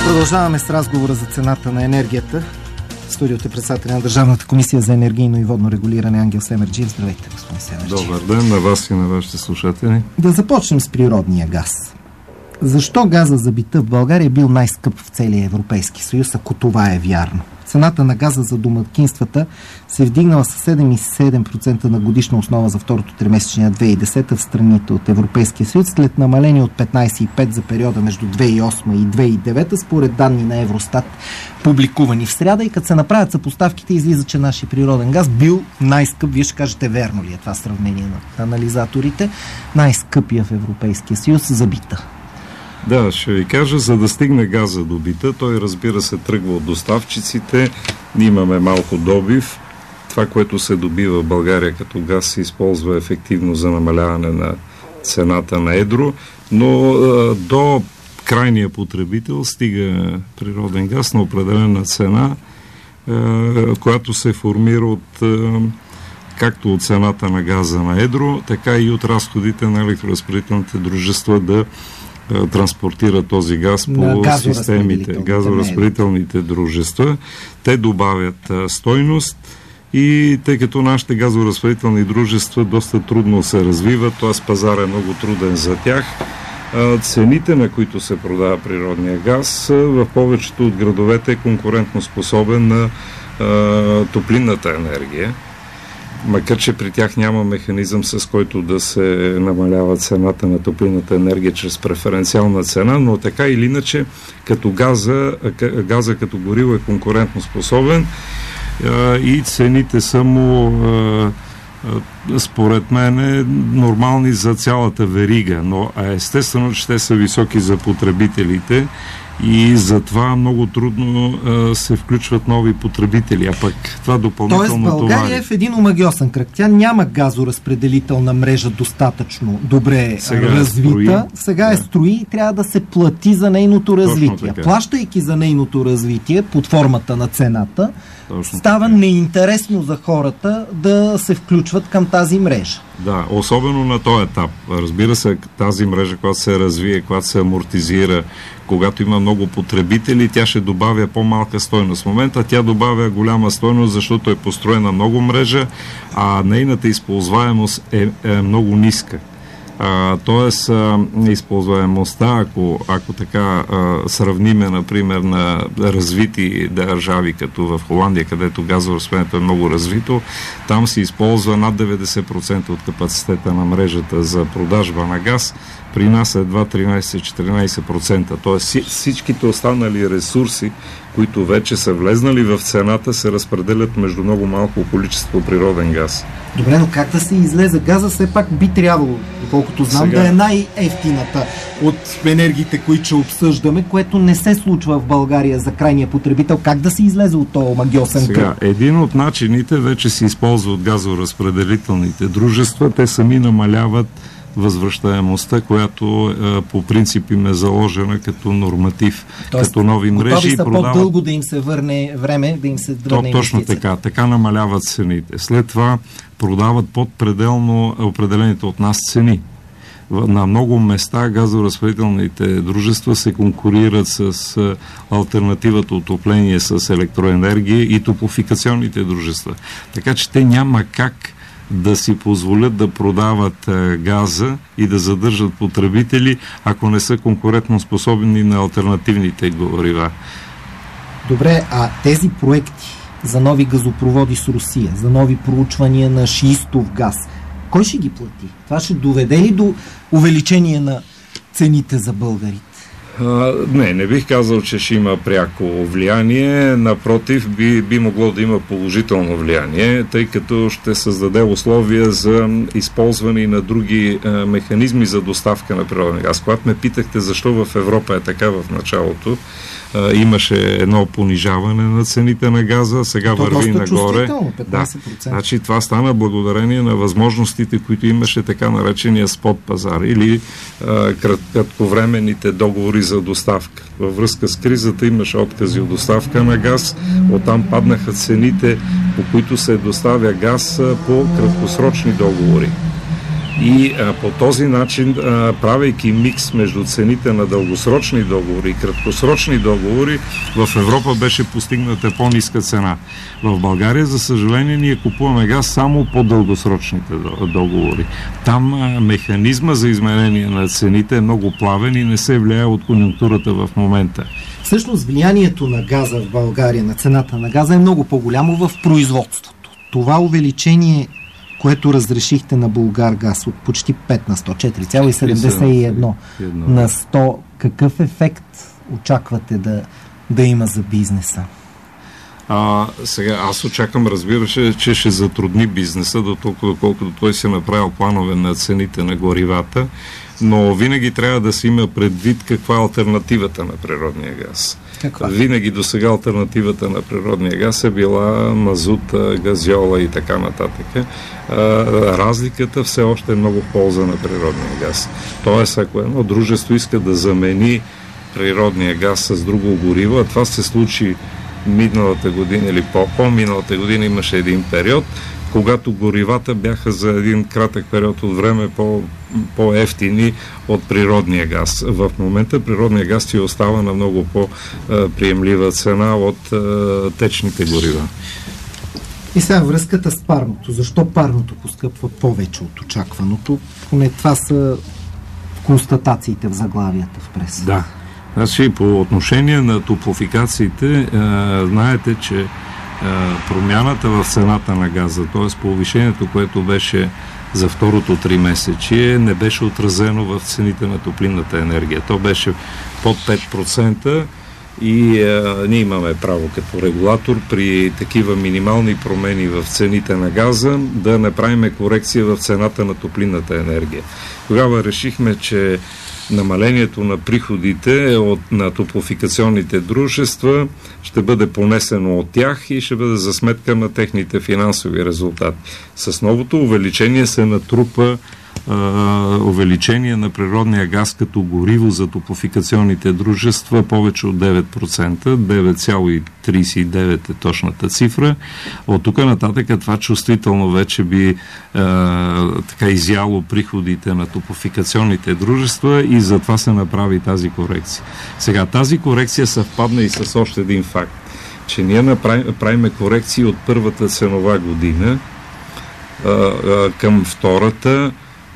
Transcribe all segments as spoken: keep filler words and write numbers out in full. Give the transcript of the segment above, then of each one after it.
Продължаваме с разговора за цената на енергията. В студиото е председателя на Държавната комисия за енергийно и водно регулиране Ангел Семерджиев. Здравейте, господин Семерджиев. Добър ден на вас и на вашите слушатели. Да започнем с природния газ. Защо газа за бита в България е бил най-скъп в целия Европейски съюз, ако това е вярно? Цената на газа за домакинствата се е вдигнала с седем цяло и седем процента на годишна основа за второто тримесечие на две хиляди и десета в страните от Европейския съюз, след намаление от петнайсет цяло и пет за периода между две хиляди и осма и две хиляди и девета, според данни на Евростат, публикувани в сряда. И като се направят съпоставките, излиза, че нашия природен газ бил най-скъп. Вие ще кажете, верно ли е това сравнение на анализаторите? Най-скъпия в Европейския съюз за бита. Да, ще ви кажа, за да стигне газа до бита, той, разбира се, тръгва от доставчиците. Имаме малко добив. Това, което се добива в България като газ, се използва ефективно за намаляване на цената на едро, но а, до крайния потребител стига природен газ на определена цена, а, която се формира от а, както от цената на газа на едро, така и от разходите на електроразпределителните дружества да транспортира този газ по системите, газоразпределителните дружества. Те добавят а, стойност и тъй като нашите газоразпределителни дружества доста трудно се развиват, т.е. пазар е много труден за тях, а, цените, на които се продава природния газ, в повечето от градовете е конкурентно способен на а, топлинната енергия. Макар че при тях няма механизъм, с който да се намалява цената на топлинната енергия чрез преференциална цена, но така или иначе, като газа, газа като гориво е конкурентно способен а, и цените са му а, а, според мен е нормални за цялата верига, но естествено, че те са високи за потребителите и затова много трудно а, се включват нови потребители, а пък това допълнително Тоест България товари. е в един омагьосан кръг. Тя няма газоразпределителна мрежа достатъчно добре Сега развита. строи. Сега Да. е строи и трябва да се плати за нейното развитие. така. Плащайки за нейното развитие под формата на цената, Точно става така. неинтересно за хората да се включват към тази мрежа. Да, особено на този етап. Разбира се, тази мрежа, когато се развие, когато се амортизира, когато има много потребители, тя ще добавя по-малка стойност. В момента тя добавя голяма стойност, защото е построена много мрежа, а нейната използваемост е, е много ниска. А, тоест, а, използваемостта, ако, ако така а, сравниме, например, на развити държави, като в Холандия, където газоразпределението е много развито, там се използва над деветдесет процента от капацитета на мрежата за продажба на газ. При нас е едва тринайсет-четиринайсет процента. Тоест всичките останали ресурси, които вече са влезнали в цената, се разпределят между много малко количество природен газ. Добре, но как да се излезе? Газа все пак би трябвало, доколкото знам, Сега... да е най-ефтината от енергиите, които ще обсъждаме, което не се случва в България за крайния потребител. Как да се излезе от този магиосен кръг? Сега, един от начините вече се използва от газоразпределителните дружества. Те сами намаляват възвръщаемостта, която е, по принцип им е заложена като норматив, Тоест, като нови мрежи. Готови са продават... по-дълго да им се върне време, да им се върне То, точно така. Така намаляват цените. След това продават под пределно определените от нас цени. На много места газоразпределителните дружества се конкурират с алтернативата отопление с електроенергия и топлофикационните дружества. Така че те няма как да си позволят да продават а, газа и да задържат потребители, ако не са конкурентно способни на алтернативните горива. Добре, а тези проекти за нови газопроводи с Русия, за нови проучвания на шистов газ, кой ще ги плати? Това ще доведе ли до увеличение на цените за българите? А, не, не бих казал, че ще има пряко влияние. Напротив, би, би могло да има положително влияние, тъй като ще създаде условия за използване и на други а, механизми за доставка на природен газ. Когато ме питахте защо в Европа е така в началото, а, имаше едно понижаване на цените на газа, сега То върви нагоре. петнайсет процента. Да. Значи това стана благодарение на възможностите, които имаше така наречения спот пазар или а, кратковременните договори за доставка. Във връзка с кризата имаше откази от доставка на газ, оттам паднаха цените, по които се доставя газ по краткосрочни договори. И а, по този начин, а, правейки микс между цените на дългосрочни договори и краткосрочни договори, в Европа беше постигната по-ниска цена. В България, за съжаление, ние купуваме газ само по дългосрочните договори. Там а, механизма за изменение на цените е много плавен и не се влияе от конюнктурата в момента. Всъщност влиянието на газа в България, на цената на газа е много по-голямо в производството. Това увеличение, което разрешихте на Булгаргаз от почти пет на сто, четири цяло седемдесет и едно на сто, какъв ефект очаквате да, да има за бизнеса? А, сега, аз очаквам, разбира се, че ще затрудни бизнеса, до толкова, колкото той си направил планове на цените на горивата, но винаги трябва да се има предвид каква е алтернативата на природния газ. Каква? Винаги до сега алтернативата на природния газ е била мазута, газьола и така нататък. А, разликата все още е много в полза на природния газ. Тоест, ако едно дружество иска да замени природния газ с друго гориво, а това се случи миналата година или по-миналата година, имаше един период, когато горивата бяха за един кратък период от време по, по-ефтини от природния газ. В момента природния газ ти остава на много по-приемлива цена от а, течните горива. И сега връзката с парното. Защо парното поскъпва повече от очакваното? Поне това са констатациите в заглавията в преса. Да. Значи, по отношение на топлофикациите, е, знаете, че е, промяната в цената на газа, т.е. повишението, което беше за второто три месечие, не беше отразено в цените на топлинната енергия. То беше под пет процента и е, ние имаме право като регулатор при такива минимални промени в цените на газа да направим корекция в цената на топлинната енергия. Тогава решихме, че намалението на приходите от, на топлофикационните дружества ще бъде понесено от тях и ще бъде за сметка на техните финансови резултати. С новото увеличение се натрупа а, увеличение на природния газ като гориво за топлофикационните дружества повече от девет процента, девет цяло тридесет и девет е точната цифра. От тук нататък това чувствително вече би а, така изяло приходите на топлофикационните дружества и затова се направи тази корекция. Сега, тази корекция съвпадна и с още един факт, че ние направим, правим корекции от първата ценова година а, а, към втората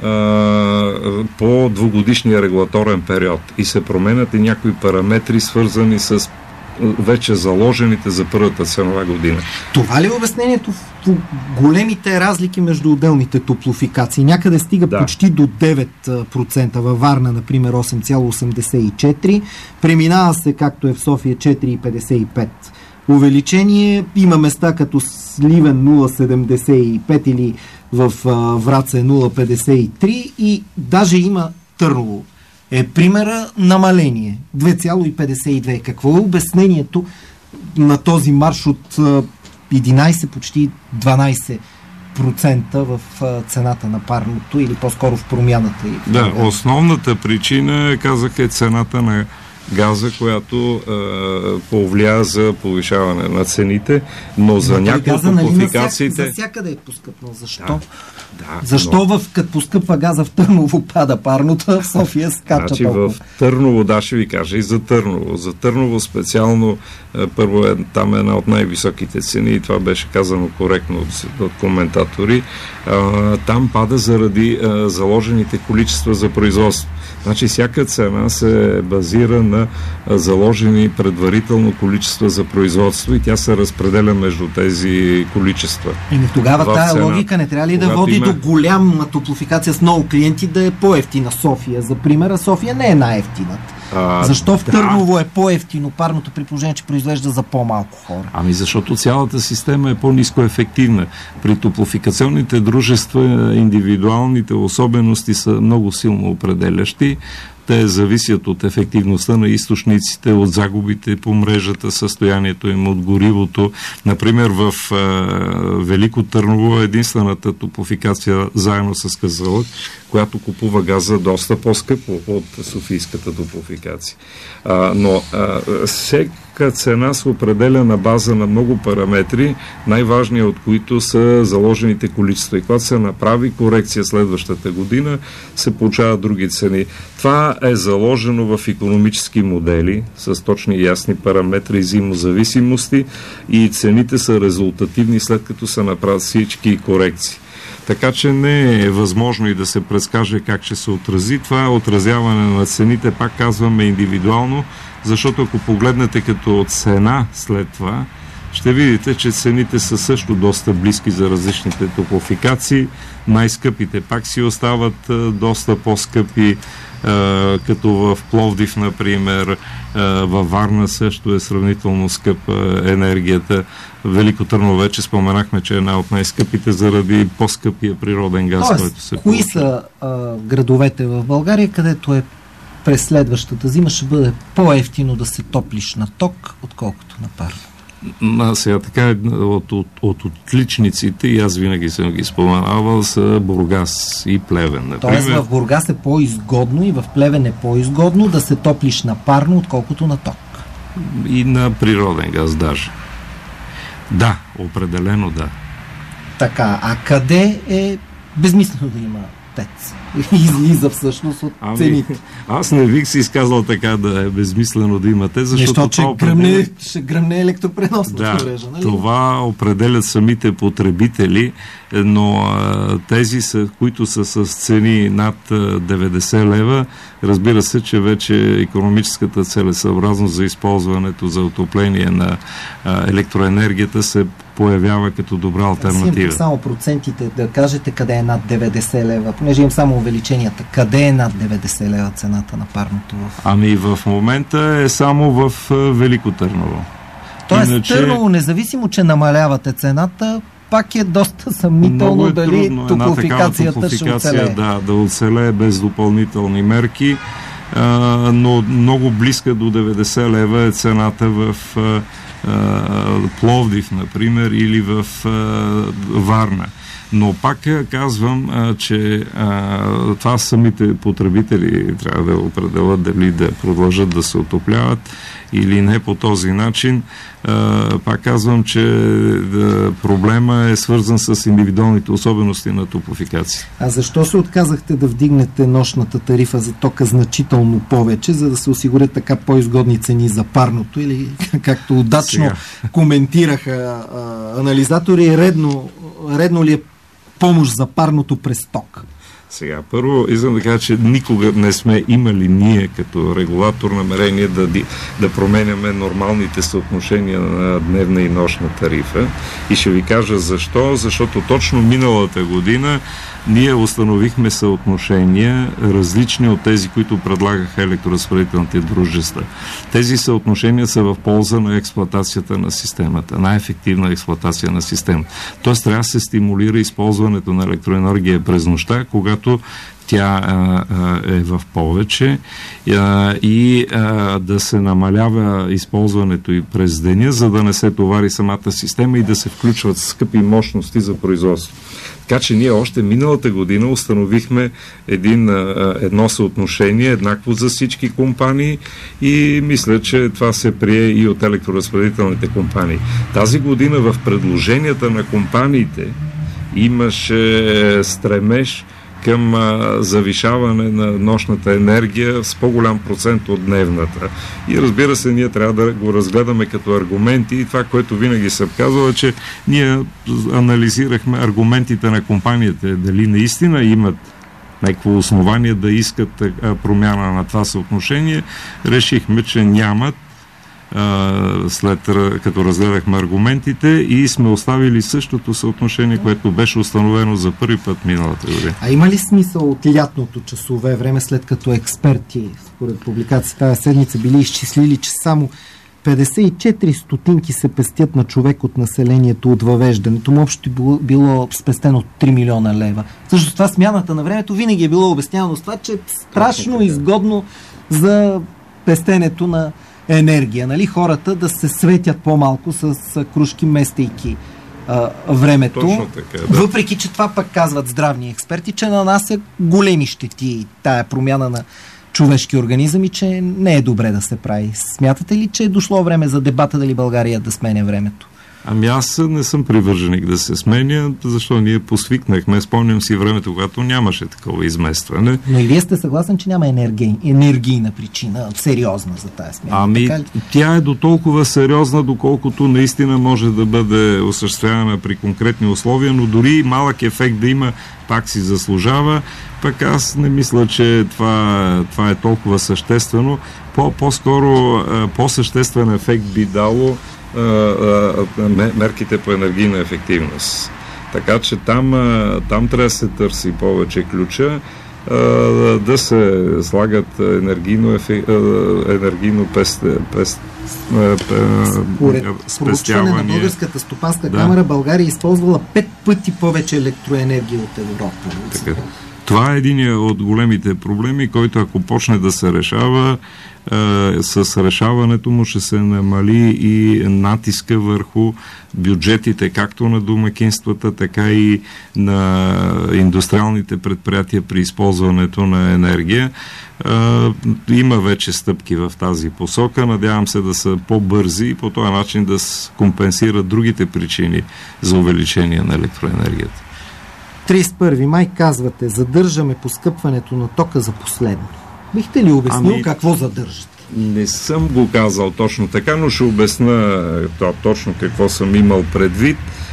по двугодишния регулаторен период и се променят и някои параметри, свързани с вече заложените за първата ценова година. Това ли е обяснението в големите разлики между отделните топлофикации? Някъде стига да. почти до девет процента, във Варна, например, осем цяло осемдесет и четири, преминава се, както е в София, четири цяло петдесет и пет. Увеличение има места като Сливен нула цяло седемдесет и пет или в а, Враца е нула цяло петдесет и три и даже има Търново. Е примера намаление. две цяло петдесет и две. Какво е обяснението на този марш от а, единайсет, почти дванайсет процента в а, цената на парното или по-скоро в промяната? Да, основната причина, казах, е цената на газа, която е, повлия за повишаване на цените, но за някои от топлофикациите... За всякъде е поскъпнал. Защо? Да, да, Защо но... в, като поскъпва газа в Търново пада парното, а в София скача значи, толкова? В Търново, да, ще ви кажа и за Търново. За Търново специално, е, първо е там е една от най-високите цени и това беше казано коректно от, от коментатори. Е, там пада заради е, заложените количества за производство. Значи всяка цена се базира на заложени предварително количества за производство и тя се разпределя между тези количества. Еми тогава тая цена, логика не трябва ли да води има... до голяма топлофикация с много клиенти да е по-ефтина София? За пример, София не е най-ефтината. А, Защо в да. Търново е по-ефтино парното при положение, че произвежда за по-малко хора? Ами защото цялата система е по-ниско ефективна. При топлофикационните дружества индивидуалните особености са много силно определящи. Те зависят от ефективността на източниците, от загубите по мрежата, състоянието им, от горивото. Например, в е, Велико Търново е единствената топлофикация заедно с Казалък, която купува газа доста по-скъпо от софийската топлофикация. А, но а, всек, цена се определя на база на много параметри, най-важният от които са заложените количества. И когато се направи корекция следващата година, се получават други цени. Това е заложено в икономически модели с точни и ясни параметри и взаимозависимости и цените са резултативни след като се направят всички корекции. Така че не е възможно и да се предскаже как ще се отрази. Това е отразяване на цените, пак казваме, индивидуално, защото ако погледнете като цена след това, ще видите, че цените са също доста близки за различните топлофикации. Най-скъпите пак си остават доста по-скъпи, като в Пловдив, например, във Варна също е сравнително скъпа енергията. Велико Търново вече споменахме, че е една от най-скъпите заради по-скъпия природен газ, Тоест, който се кои получава. са а, градовете в България, където е през следващата зима ще бъде по-евтино да се топлиш на ток, отколкото на парно? А, сега така, от, от, от отличниците, и аз винаги съм ги споменавал, са Бургас и Плевен. Например. Тоест в Бургас е по-изгодно и в Плевен е по-изгодно да се топлиш на парно, отколкото на ток. И на природен газ даже. Да, определено да. Така, а къде е безмислено да има тец? Излиза всъщност от ами, цените. Аз не бих си изказал така да е безмислено да има тец, защото Нещо, че това гръмне, определя... ще гръмне електропреносната Да, мрежа, нали? това определят самите потребители, но а, тези, са, които са с цени над деветдесет лева, разбира се, че вече икономическата целесъобразност за използването за отопление на а, електроенергията се появява като добра алтернатива. Само процентите да кажете къде е над деветдесет лева, понеже имам само увеличенията. Къде е над деветдесет лева цената на парното? В... Ами в момента е само в Велико Търново. Тоест Иначе... Търново, независимо, че намалявате цената, пак е доста съмнително е дали трудно. Топлофикацията ще оцелее. Да, да оцелее без допълнителни мерки, а, но много близка до деветдесет лева е цената в а, а, Пловдив, например, или в а, Варна. Но пак казвам, а, че а, това самите потребители трябва да определят дали да продължат да се отопляват или не по този начин. А, пак казвам, че да, проблема е свързан с индивидуалните особености на топлофикация. А защо се отказахте да вдигнете нощната тарифа за тока значително повече, за да се осигурят така по-изгодни цени за парното, или както удачно Сега. коментираха а, анализатори, редно, редно ли е помощ за парното през ток? Сега, първо, искам да кажа, че никога не сме имали ние като регулатор намерение да, да променяме нормалните съотношения на дневна и нощна тарифа. И ще ви кажа защо. Защото точно миналата година ние установихме съотношения различни от тези, които предлагаха електроразпределителните дружества. Тези съотношения са в полза на експлоатацията на системата, най-ефективна експлоатация на системата. Тоест трябва да се стимулира използването на електроенергия през нощта, когато тя а, а, е в повече а, и а, да се намалява използването и през деня, за да не се товари самата система и да се включват скъпи мощности за производство. Така че ние още миналата година установихме един, а, едно съотношение, еднакво за всички компании и мисля, че това се прие и от електроразпределителните компании. Тази година в предложенията на компаниите имаше стремеж към а, завишаване на нощната енергия с по-голям процент от дневната. И разбира се, ние трябва да го разгледаме като аргументи и това, което винаги съм казал, е, че ние анализирахме аргументите на компанията, дали наистина имат някакво основание да искат а, промяна на това съотношение. Решихме, че нямат, след като разгледахме аргументите и сме оставили същото съотношение, което беше установено за първи път миналата година. А има ли смисъл от лятното часове време, след като експерти, според публикацията тази седмица, били изчислили, че само петдесет и четири стотинки се пестят на човек от населението от въвеждането му, общо било, било спестено три милиона лева. Също това смяната на времето винаги е било обяснявано с това, че е страшно изгодно за пестенето на енергия, нали? Хората да се светят по-малко с кружки, местейки а, времето. Точно така, да. Въпреки, че това пък казват здравни експерти, че нанася големи щети тая промяна на човешки организъм и че не е добре да се прави. Смятате ли, че е дошло време за дебата дали България да сменя времето? Ами аз не съм привърженик да се сменя, защото ние посвикнахме, спомням си времето, когато нямаше такова изместване. Но и вие сте съгласен, че няма енергий, енергийна причина, сериозна за тази смяна? Ами така ли? Тя е до толкова сериозна, доколкото наистина може да бъде осъществявана при конкретни условия, но дори малък ефект да има, пак си заслужава. Пък аз не мисля, че това, това е толкова съществено. По, по-скоро по-съществен ефект би дало мерките по енергийна ефективност. Така че там, там трябва да се търси повече ключа, да се слагат енергийно, ефе, енергийно пест, пест, Според проучване на Българската стопанска да. камера, България е използвала пет пъти повече електроенергия от Европа. Така. Това е един от големите проблеми, който ако почне да се решава, е, с решаването му ще се намали и натиска върху бюджетите, както на домакинствата, така и на индустриалните предприятия при използването на енергия. Е, има вече стъпки в тази посока. Надявам се да са по-бързи и по този начин да компенсират другите причини за увеличение на електроенергията. тридесет и първи май казвате, задържаме поскъпването на тока за последно. Бихте ли обяснил ами, какво задържате? Не съм го казал точно така, но ще обясна това, точно какво съм имал предвид.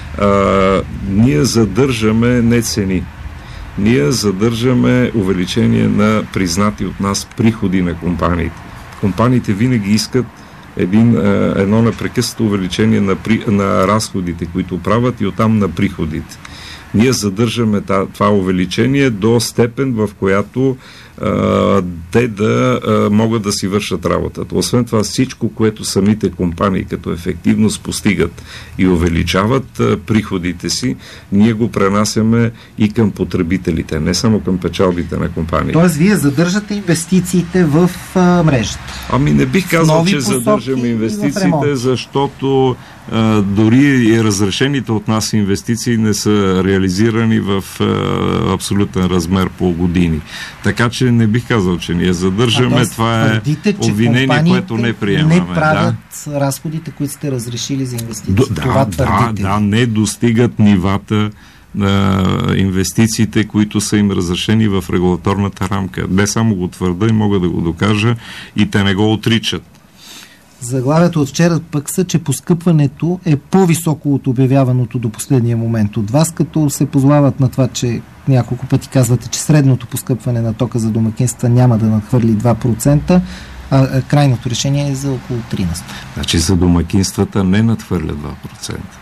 А, ние задържаме не цени. Ние задържаме увеличение на признати от нас приходи на компаниите. Компаниите винаги искат един, едно непрекъснато увеличение на, при, на разходите, които правят и оттам на приходите. Ние задържаме това увеличение до степен, в която а, те да а, могат да си вършат работата. Освен това, всичко, което самите компании като ефективност постигат и увеличават а, приходите си, ние го пренасяме и към потребителите, не само към печалбите на компаниите. Тоест, вие задържате инвестициите в а, мрежата? Ами не бих казал, че задържаме инвестициите, защото а, дори и разрешените от нас инвестиции не са реализирани в а, абсолютен размер по години. Така че не бих казал, че ние задържаме. А, това е твърдите, обвинение, което не приемаме. Не правят да. разходите, които сте разрешили за инвестиции. До, това да, да, да, не достигат нивата на инвестициите, които са им разрешени в регулаторната рамка. Не само го твърда и мога да го докажа и те не го отричат. Заглавието от вчера пък са, че поскъпването е по-високо от обявяваното до последния момент от вас, като се позовават на това, че няколко пъти казвате, че средното поскъпване на тока за домакинства няма да надхвърли два процента, а крайното решение е за около три на сто. Значи за домакинствата не надхвърля два процента.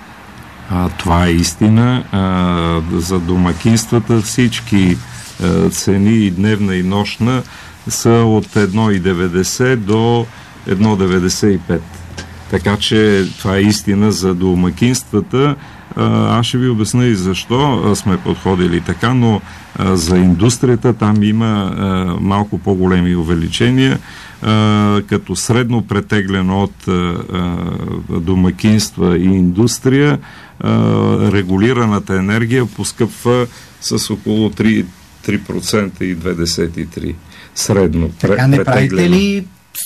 А, това е истина. А, за домакинствата всички а, цени и дневна и нощна са от едно цяло и деветдесет до едно цяло деветдесет и пет. Така че това е истина за домакинствата. Аз ще ви обясня и защо сме подходили така, но за индустрията там има малко по-големи увеличения, като средно претеглено от домакинства и индустрия, регулираната енергия поскъпва с около три процента и двадесет и три средно. Така не правите ли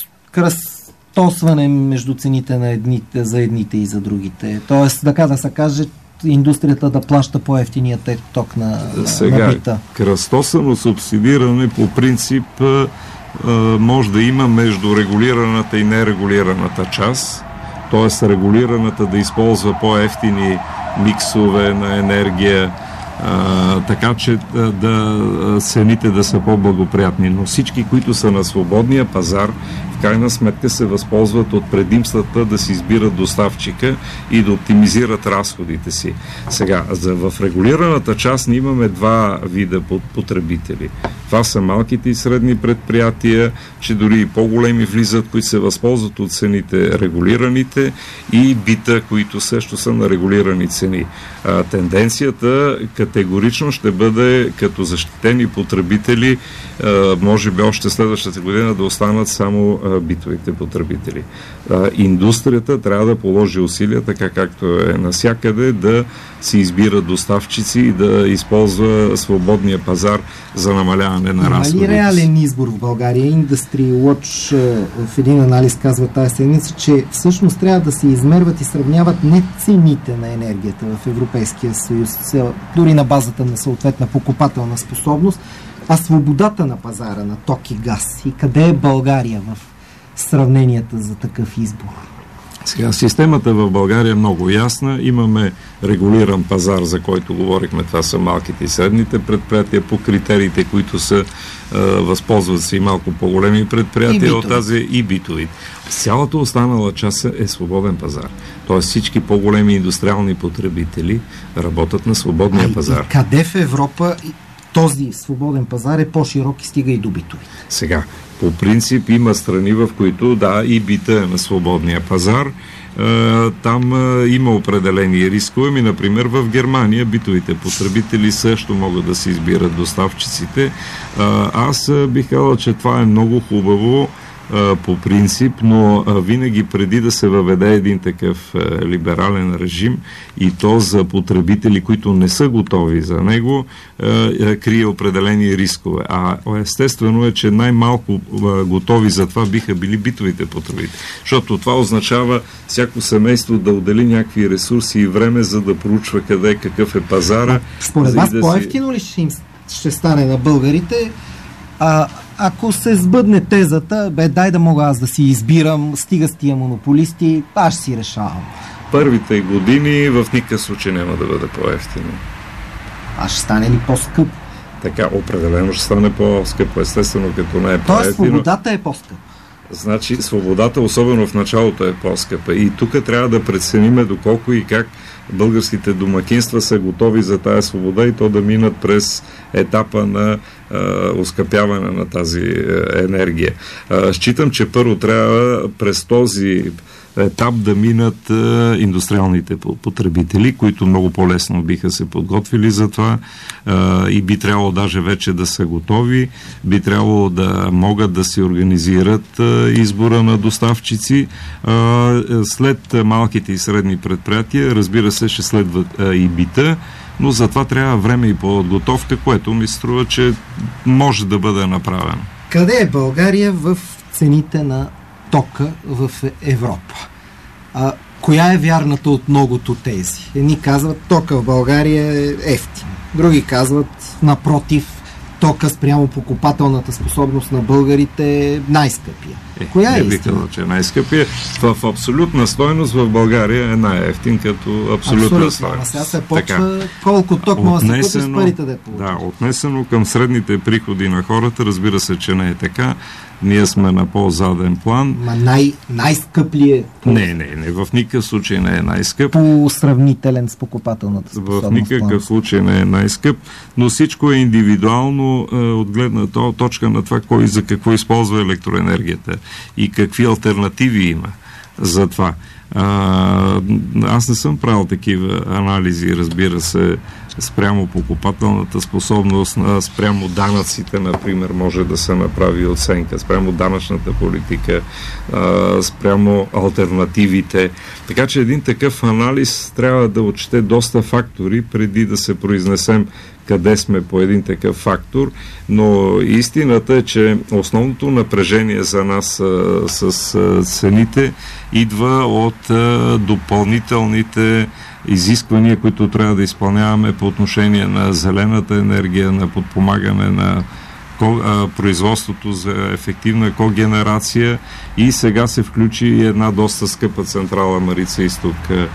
кръстосване между цените на едните, за едните и за другите? Тоест, така да се каже, индустрията да плаща по-евтиния ток на, Сега, на бита. Кръстосано субсидиране по принцип а, а, може да има между регулираната и нерегулираната част. Т.е. регулираната да използва по-евтини миксове на енергия, а, така че да, да цените да са по-благоприятни. Но всички, които са на свободния пазар, в крайна сметка се възползват от предимствата да си избират доставчика и да оптимизират разходите си. Сега, за, в регулираната част ние имаме два вида потребители. Това са малките и средни предприятия, че дори и по-големи влизат, които се възползват от цените регулираните, и бита, които също са на регулирани цени. А, тенденцията категорично ще бъде като защитени потребители, а, може би още следващата година да останат само а, битовите потребители. А, индустрията трябва да положи усилия, така както е насякъде, да си избира доставчици и да използва свободния пазар за намаляване на разходите. Има ли реален избор в България? Industry Watch в един анализ казва тази седмица, че всъщност трябва да се измерват и сравняват не цените на енергията в Европейския съюз, дори на базата на съответна покупателна способност, а свободата на пазара на ток и газ. И къде е България в сравненията за такъв избор? Сега, системата в България е много ясна. Имаме регулиран пазар, за който говорихме. Това са малките и средните предприятия по критериите, които са е, възползват се и малко по-големи предприятия от тази и битови. Цялата останала част е свободен пазар. Тоест всички по-големи индустриални потребители работят на свободния а, пазар. И къде в Европа този свободен пазар е по-широк и стига и до битови? Сега, по принцип има страни, в които да, и бита е на свободния пазар. Там има определени рискове. Ми, например, в Германия битовите потребители също могат да се избират доставчиците. Аз бих казал, че това е много хубаво по принцип, но винаги преди да се въведе един такъв либерален режим и то за потребители, които не са готови за него, крие определени рискове. А естествено е, че най-малко готови за това биха били битовите потребители. Защото това означава всяко семейство да отдели някакви ресурси и време, за да проучва къде, какъв е пазара. Според вас да по-евтино си... ли ще, им, ще стане на българите, а ако се сбъдне тезата, бе, дай да мога аз да си избирам, стига с тия монополисти, аз си решавам. Първите години в никакъв случай няма да бъде по-евтино. А ще стане ли по-скъпо? Така, определено ще стане по-скъпо, естествено, като не е по-евтино. Тоест свободата е по-скъпа. Значи, свободата, особено в началото, е по-скъпа. И тук трябва да прецениме доколко и как българските домакинства са готови за тая свобода и то да минат през етапа на а, оскъпяване на тази а, енергия. А, считам, че първо трябва през този етап да минат а, индустриалните потребители, които много по-лесно биха се подготвили за това а, и би трябвало даже вече да са готови, би трябвало да могат да се организират а, избора на доставчици. А, след малките и средни предприятия, разбира се, ще следват а, и бита, но за това трябва време и подготовка, което ми струва, че може да бъде направено. Къде е България в цените на тока в Европа? А, коя е вярната от многото тези? Едни казват, тока в България е ефтин. Други казват, напротив, тока спрямо покупателната способност на българите е най-скъпия. Е, коя е истина? Казал, че е най-скъпия. В абсолютна стойност в България е най-ефтин като абсолютна Абсолютно, стойност. Ама сега се почва така, колко ток може да се купи с парите да е получи. Да, отнесено към средните приходи на хората, разбира се, че не е така. Ние сме на по-заден план. Ма най- най-скъп ли е? Не, не, не. В никакъв случай не е най-скъп. По-сравнителен с покупателната способност. В никакъв план. случай не е най-скъп, но всичко е индивидуално е, от гледна точка на това, кой за какво използва електроенергията и какви алтернативи има за това. А, аз не съм правил такива анализи, разбира се, спрямо покупателната способност, спрямо данъците, например, може да се направи оценка, спрямо данъчната политика, спрямо алтернативите. Така че един такъв анализ трябва да отчете доста фактори, преди да се произнесем къде сме по един такъв фактор, но истината е, че основното напрежение за нас а, с а, цените идва от а, допълнителните изисквания, които трябва да изпълняваме по отношение на зелената енергия, на подпомагане на производството за ефективна когенерация и сега се включи една доста скъпа централа Марица Изток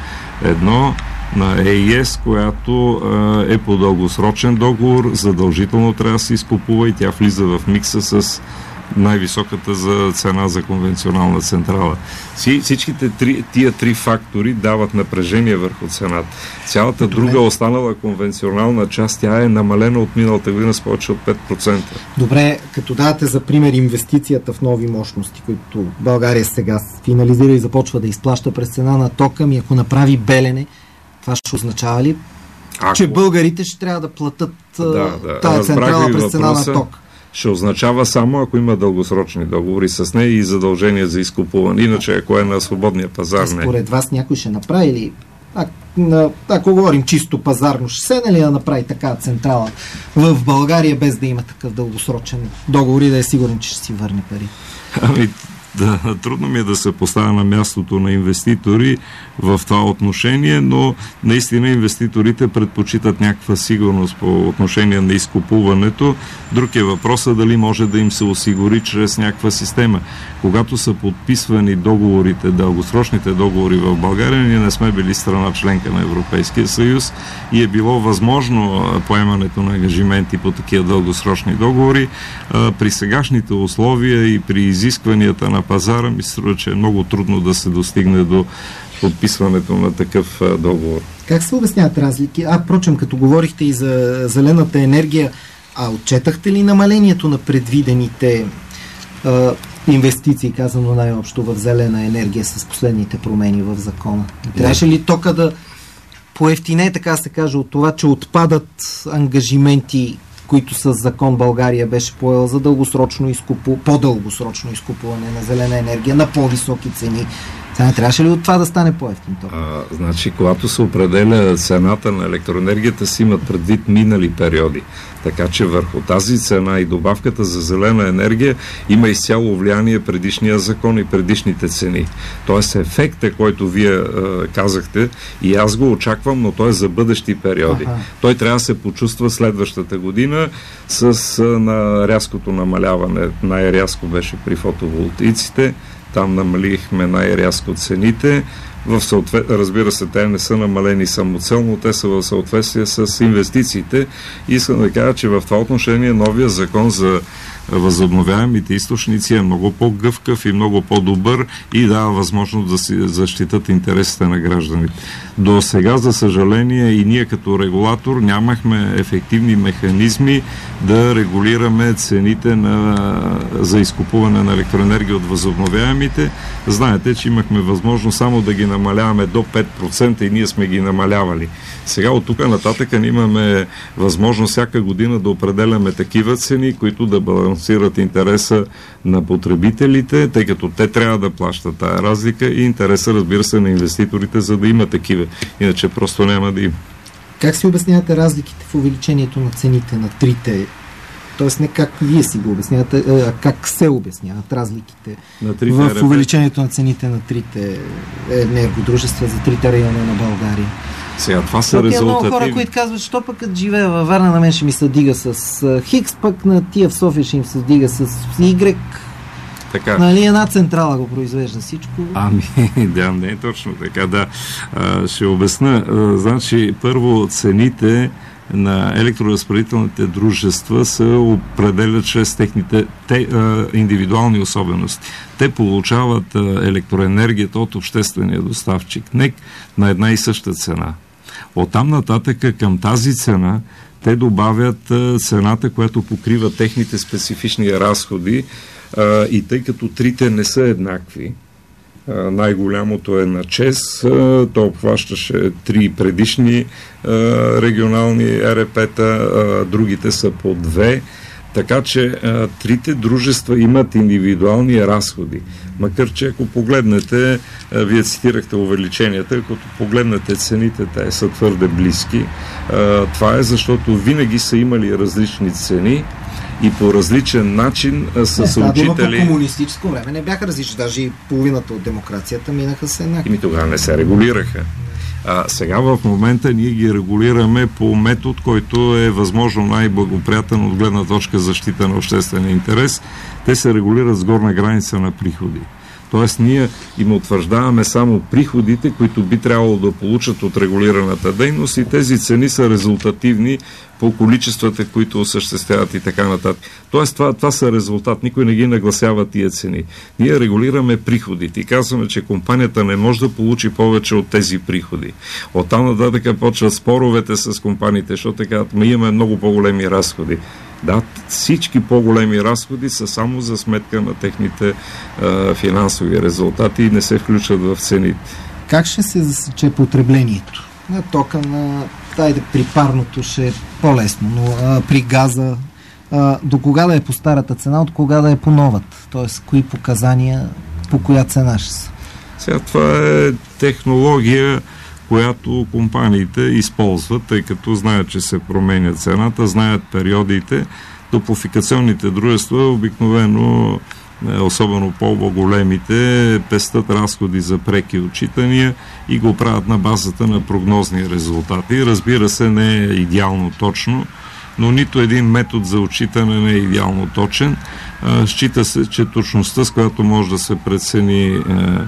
едно на Е И Ес, която е по дългосрочен договор, задължително трябва да се изкупува и тя влиза в микса с най-високата за цена за конвенционална централа. Всичките три, тия три фактори дават напрежение върху цената. Цялата Добре. друга останала конвенционална част, тя е намалена от миналата година с повече от пет процента. Добре, като давате за пример инвестицията в нови мощности, които България сега финализира и започва да изплаща през цена на тока, ми ако направи Белене, това ще означава ли, Ако... че българите ще трябва да платят да, да. тази централа през цена на ток? ще означава само ако има дългосрочни договори с нея и задължения за изкупуване. Иначе, ако е на свободния пазар, не. Според вас някой ще направи ли? А, на, ако говорим чисто пазарно, ще се нали да направи така централа в България, без да има такъв дългосрочен договор и да е сигурен, че ще си върне пари? Ами, да, трудно ми е да се поставя на мястото на инвеститори в това отношение, но наистина инвеститорите предпочитат някаква сигурност по отношение на изкупуването. Друг е въпросът дали може да им се осигури чрез някаква система. Когато са подписвани договорите, дългосрочните договори в България, ние не сме били страна членка на Европейския съюз и е било възможно поемането на ангажименти по такива дългосрочни договори. При сегашните условия и при изискванията на пазара ми се струва, че е много трудно да се достигне до подписването на такъв а, договор. Как се обясняват разлики? А, впрочем, като говорихте и за зелената енергия, а отчетахте ли намалението на предвидените а, инвестиции, казано най-общо, в зелена енергия с последните промени в закона? Трябваше ли тока да поевтине, така се каже, от това, че отпадат ангажименти, които с закон България беше поела за дългосрочно изкупу, по-дългосрочно изкупуване на зелена енергия на по-високи цени? Сега не трябваше ли от това да стане по-евтин ток? Значи, когато се определя цената на електроенергията, си имат предвид минали периоди. Така че върху тази цена и добавката за зелена енергия има изцяло влияние предишния закон и предишните цени. Тоест ефекта, който вие е, казахте, и аз го очаквам, но той е за бъдещи периоди. Ага. Той трябва да се почувства следващата година с на рязкото намаляване. Най-рязко беше при фотоволтаиците. Там намалихме най-рязко цените. В съответ... Разбира се, те не са намалени самоцелно, те са в съответствие с инвестициите. Искам да кажа, че в това отношение новия закон за възобновяемите източници е много по-гъвкав и много по-добър и дава възможност да си защитат интересите на гражданите. До сега, за съжаление, и ние като регулатор нямахме ефективни механизми да регулираме цените на, за изкупуване на електроенергия от възобновяемите. Знаете, че имахме възможност само да ги намаляваме до пет процента и ние сме ги намалявали. Сега от тук нататък имаме възможност всяка година да определяме такива цени, които да балансират интереса на потребителите, тъй като те трябва да плащат тая разлика и интереса, разбира се, на инвеститорите, за да има такива. Иначе просто няма да има. Как си обяснявате разликите в увеличението на цените на трите? Тоест не как вие си го обяснявате, а как се обясняват разликите в РП. Увеличението на цените на трите енергодружества за трите района на България. Сега, това са резултативни. Много хора, които казват, що пък като живея във Варна, на мен ще ми се дига с Хикс, пък на тия в София ще им се дига с Y. Така. Нали една централа го произвежда всичко? Ами, да, не е точно така, да. А, ще обясня. А, значи, първо, цените на електроразпределителните дружества се определят чрез техните те, а, индивидуални особености. Те получават а, електроенергията от обществения доставчик НЕК на една и съща цена. Оттам нататък към тази цена те добавят а, цената, която покрива техните специфични разходи, а, и тъй като трите не са еднакви, Uh, най-голямото е на ЧЕЗ, uh, то обхващаше три предишни uh, регионални ЕРП-та, uh, другите са по две, така че uh, трите дружества имат индивидуални разходи. Макар че ако погледнете, uh, вие цитирахте увеличенията, ако погледнете цените, те са твърде близки. Uh, това е защото винаги са имали различни цени и по различен начин са се учители. По комунистическо време не бяха различни, даже и половината от демокрацията минаха се еднакви. Ими тогава не се регулираха. А, сега в момента ние ги регулираме по метод, който е възможно най-благоприятен от гледна точка защита на обществения интерес. Те се регулират с горна граница на приходи. Тоест ние им утвърждаваме само приходите, които би трябвало да получат от регулираната дейност и тези цени са резултативни по количествата, които осъществяват и така нататък. Тоест това, това са резултат. Никой не ги нагласява тия цени. Ние регулираме приходите и казваме, че компанията не може да получи повече от тези приходи. Оттам нататък почват споровете с компаниите, защото така, ми имаме много по-големи разходи. Да, всички по-големи разходи са само за сметка на техните а, финансови резултати и не се включват в цените. Как ще се засече потреблението? На тока, на... Тайде, при парното ще е по-лесно, но а, при газа а, до кога да е по старата цена, от кога да е по новата. Тоест, кои показания, по коя цена ще са. Сега това е технология, която компаниите използват, тъй като знаят, че се променя цената, знаят периодите. Топофикационните дружества обикновено, особено по-големите, пестат разходи за преки отчитания и го правят на базата на прогнозни резултати. Разбира се, не е идеално точно, но нито един метод за отчитане не е идеално точен. Счита се, че точността, с която може да се прецени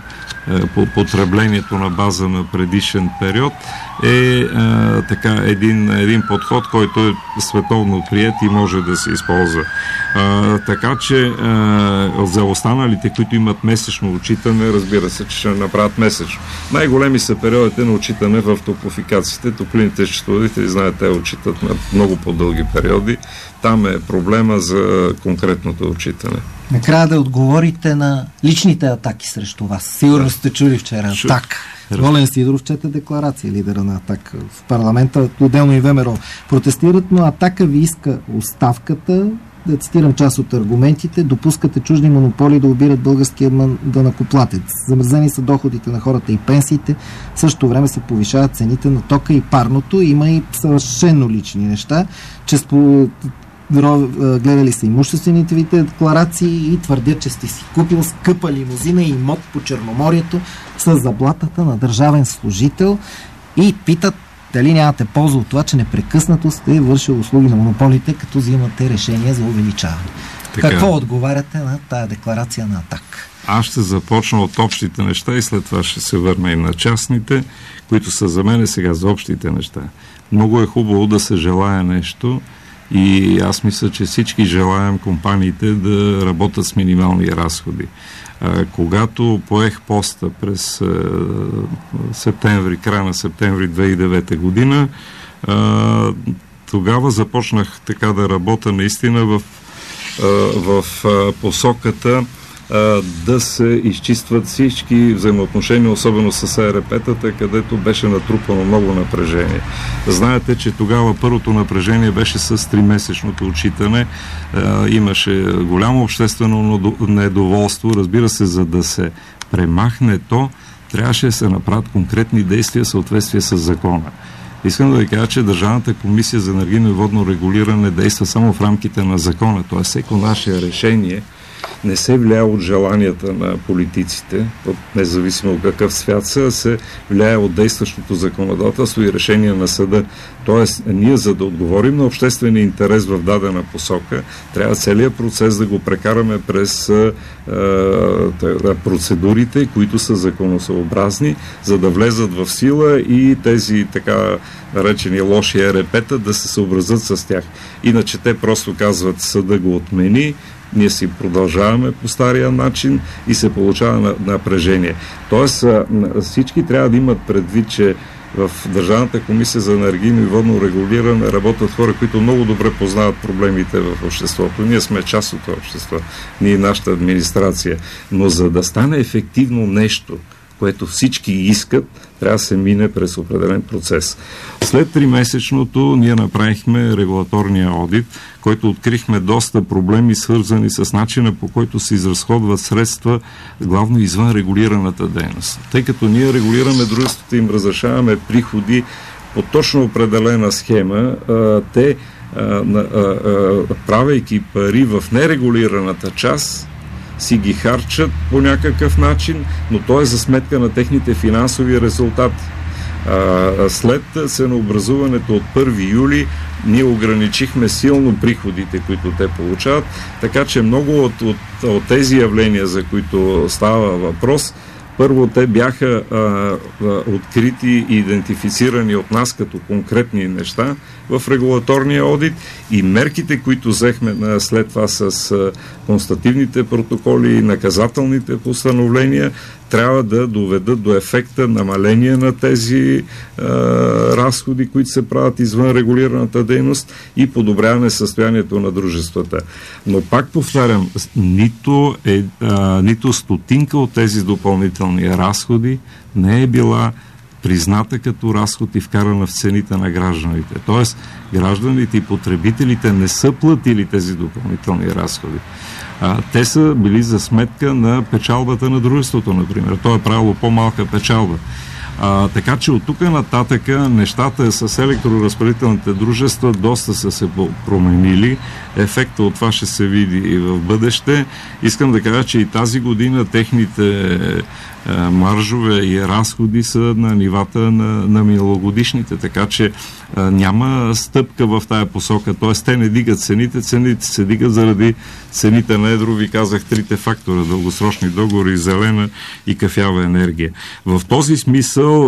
по потреблението на база на предишен период, е а, така един, един подход, който е световно приет и може да се използва. А, така че а, за останалите, които имат месечно отчитане, разбира се, че ще направят месечно. Най-големи са периодите на отчитане в топофикациите. Топлинните счетоводители, знаете, те отчитат на много по-дълги периоди. Там е проблема за конкретното отчитане. Накрая да отговорите на личните атаки срещу вас. Сигурно сте чули вчера. Чу... Так. Волен Сидоров чете декларация, лидера на Атак в парламента, отделно и ВМРО протестират, но Атака ви иска оставката. Да цитирам част от аргументите: допускате чужди монополи да обират българския данъкоплатец. Замразени са доходите на хората и пенсиите. В същото време се повишават цените на тока и парното. Има и съвършено лични неща, че спо... гледали са имуществените ви декларации и твърдят, че сте си купил скъпа лимузина и имот по Черноморието с заплатата на държавен служител и питат дали нямате полза от това, че непрекъснато сте вършили услуги на монополите, като взимате решения за увеличаване. Така. Какво отговаряте на тая декларация на Атак? Аз ще започна от общите неща и след това ще се върна и на частните, които са за мен сега за общите неща. Много е хубаво да се желая нещо и аз мисля, че всички желаем компаниите да работят с минимални разходи. А, когато поех поста през а, септември, края на септември две хиляди и девета година, а, тогава започнах така да работя наистина в, а, в а, посоката да се изчистват всички взаимоотношения, особено с Е Ер Пе-тата, където беше натрупано много напрежение. Знаете, че тогава първото напрежение беше с тримесечното отчитане. Имаше голямо обществено недоволство. Разбира се, за да се премахне то, трябваше да се направят конкретни действия в съответствие с закона. Искам да ви кажа, че Държавната комисия за енергийно и водно регулиране действа само в рамките на закона. Т.е. всеко наше решение не се влияе от желанията на политиците, от независимо от какъв свят са, се влияе от действащото законодателство и решение на съда. Тоест, ние, за да отговорим на обществения интерес в дадена посока, трябва целият процес да го прекараме през а, а, процедурите, които са законосъобразни, за да влезат в сила и тези така наречени лоши Е Ер Пе-та да се съобразят с тях. Иначе те просто казват, съда го отмени, ние си продължаваме по стария начин и се получава напрежение. Тоест всички трябва да имат предвид, че в Държавната комисия за енергийно и водно регулиране работят хора, които много добре познават проблемите в обществото. Ние сме част от това общество, ние и нашата администрация. Но за да стане ефективно нещо, което всички искат, трябва да се мине през определен процес. След тримесечното ние направихме регулаторния одит, който открихме доста проблеми, свързани с начина, по който се изразходват средства, главно извън регулираната дейност. Тъй като ние регулираме дружеството и им разрешаваме приходи по точно определена схема, те, правейки пари в нерегулираната част, си ги харчат по някакъв начин, но то е за сметка на техните финансови резултати. След ценообразуването от първи юли ние ограничихме силно приходите, които те получават, така че много от, от, от тези явления, за които става въпрос, първо те бяха а, а, открити и идентифицирани от нас като конкретни неща в регулаторния одит и мерките, които взехме на, след това с а, констативните протоколи и наказателните постановления, трябва да доведат до ефекта намаление на тези а, разходи, които се правят извън регулираната дейност и подобряване състоянието на дружествата. Но пак повтарям, нито, е, а, нито стотинка от тези допълнителни разходи не е била призната като разход и вкарана в цените на гражданите. Тоест, гражданите и потребителите не са платили тези допълнителни разходи. А, те са били за сметка на печалбата на дружеството, например. То е правило по-малка печалба. А, така че от тук нататъка нещата с електроразпределителните дружества доста са се променили. Ефекта от това ще се види и в бъдеще. Искам да кажа, че и тази година техните а, маржове и разходи са на нивата на, на миналогодишните, така че а, няма стъпка в тая посока. Т.е. те не дигат цените, цените се дигат заради цените на едро. Ви казах трите фактора: дългосрочни договори, зелена и кафява енергия. В този смисъл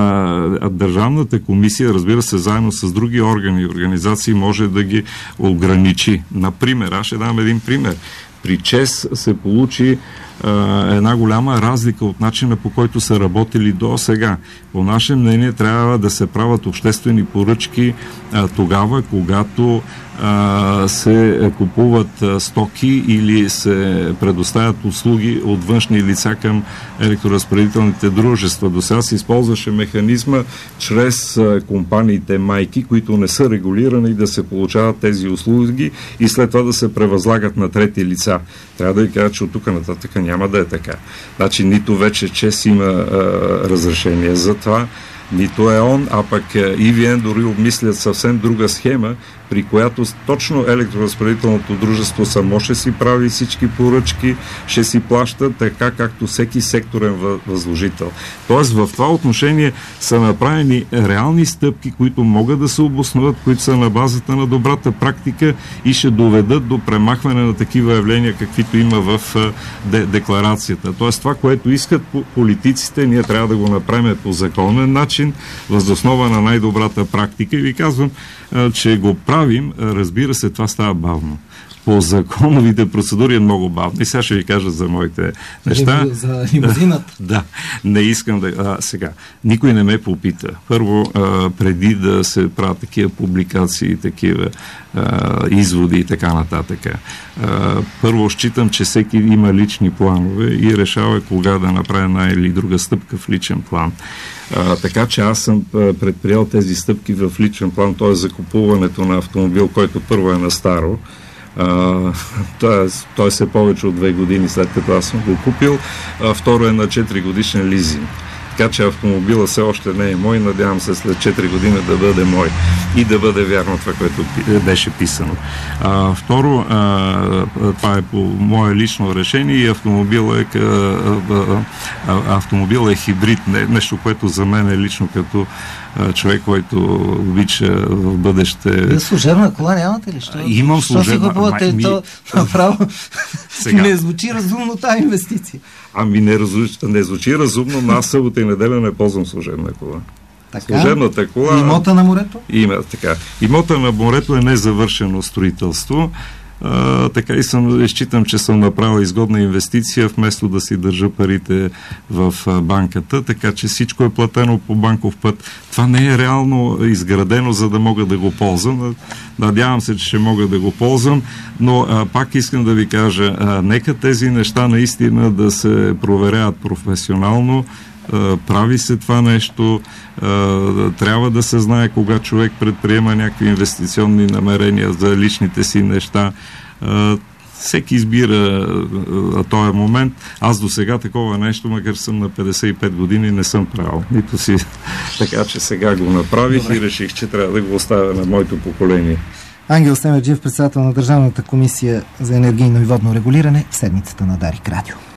а, Държавната комисия, разбира се, заедно с други органи и организации, може да ги ограничи. Например, аз ще дам един пример. При ЧЕЗ се получи а, една голяма разлика от начина, по който са работили до сега. По наше мнение трябва да се правят обществени поръчки а, тогава, когато а, се купуват а, стоки или се предоставят услуги от външни лица към електроразпределителните дружества. До сега се използваше механизма чрез а, компаниите майки, които не са регулирани, да се получават тези услуги и след това да се превъзлагат на трети лица. Трябва да ви кажа, че от тук нататък няма да е така. Значи нито вече ЧЕЗ има а, разрешение за това, нито ЕОН, а пък И Ви Ен дори обмислят съвсем друга схема, при която точно електроразпределителното дружество само ще си прави всички поръчки, ще си плаща така, както всеки секторен възложител. Тоест в това отношение са направени реални стъпки, които могат да се обосноват, които са на базата на добрата практика и ще доведат до премахване на такива явления, каквито има в де- декларацията. Тоест това, което искат политиците, ние трябва да го направим по законен начин, въз основа на най-добрата практика. И ви казвам, че го правим, разбира се, това става бавно. По законовите процедури е много бавно. И сега ще ви кажа за моите неща. За лимузината. Да, не искам да... А, сега, никой не ме попита. Първо, а, преди да се правят такива публикации, такива а, изводи и така нататък. А, първо, считам, че всеки има лични планове и решава кога да направи една или друга стъпка в личен план. А, така че аз съм предприел тези стъпки в личен план, т.е. закупуването на автомобил, който първо е на старо. Uh, той е повече от две години след като аз съм го купил. Uh, второ е на четири годишен лизинг. Така че автомобила все още не е мой. Надявам се след четири години да бъде мой и да бъде вярно това, което беше писано. А, второ, а, това е по мое лично решение и автомобил е, а, а, автомобил е хибрид. Не, нещо, което за мен е лично като а, човек, който обича в бъдеще. Вие служебна кола нямате ли? Що? Имам служебна. Що си купувате? Ми... То направо не звучи разумно тази инвестиция. Ами не, не звучи разумно, но аз събота и неделя не ползвам служебна кола. Така? Служебната кола... Имота на морето? Има, така. Имота на морето е незавършено строителство. А, така и съм, считам, че съм направил изгодна инвестиция, вместо да си държа парите в а, банката, така че всичко е платено по банков път. Това не е реално изградено, за да мога да го ползвам. Надявам се, че ще мога да го ползвам, но а, пак искам да ви кажа, а, нека тези неща наистина да се проверяват професионално. Прави се това нещо, трябва да се знае кога човек предприема някакви инвестиционни намерения за личните си неща. Всеки избира този момент. Аз до сега такова нещо, макар съм на петдесет и пет години, не съм правил. Нито си. Така че сега го направих. Добре. И реших, че трябва да го оставя на моето поколение. Ангел Семерджиев, председател на Държавната комисия за енергийно и водно регулиране, в седмицата на Дарик Радио.